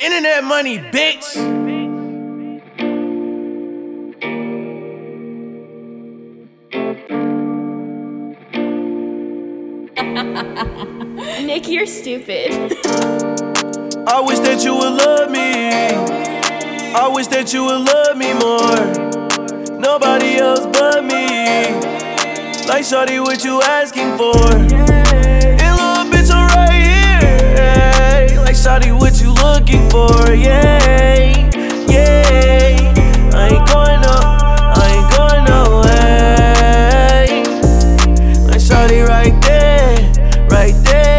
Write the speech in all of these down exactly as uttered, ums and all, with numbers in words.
Internet money, bitch. Nick, you're stupid. I wish that you would love me. I wish that you would love me more. Nobody else but me. Like shawty, what you asking for? And little bitch, I'm right here. Like shawty, what you looking for? Yeah, yeah. I ain't going no, I ain't going no way. Like shawty, right there, right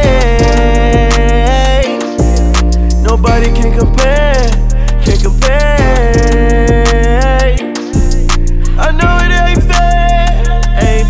there. Nobody can compare, can compare. I know it ain't fair, ain't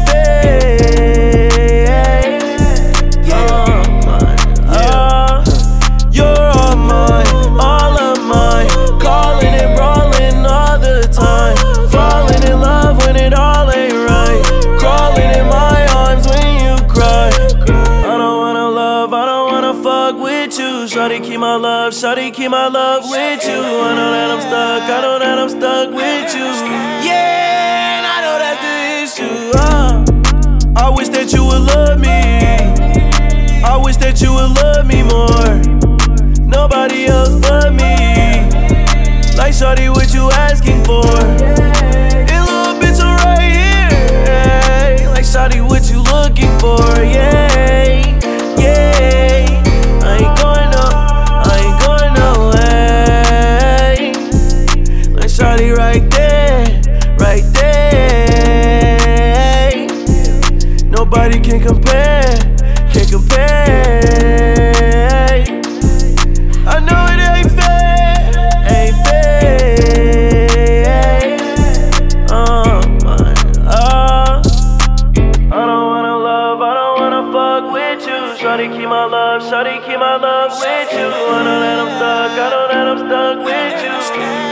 fair. You're mine, uh, you're all mine, all of mine. Calling and brawling all the time. Falling in love when it all ain't right. Crawling in my arms when you cry. I don't wanna love, I don't wanna fuck with you. Shawty, keep my love, shawty, keep my love with you. I know that I'm stuck, I know that I'm stuck with you. Yeah, and I know that's the issue. uh. I wish that you would love me. I wish that you would love me more. Nobody else but me. Like shawty, what you asking for? And little bitch, I'm right here. Like shawty, what you looking for? Yeah, yeah. I ain't going no, I ain't going no way. Like shawty, right there, right there. Nobody can compare, can compare. I know it ain't fair, ain't fair. Oh my, oh. I don't wanna love, I don't wanna fuck with you. Shawty, keep my love, shawty, keep my love with you. I know that I'm stuck, I know that I'm stuck with you.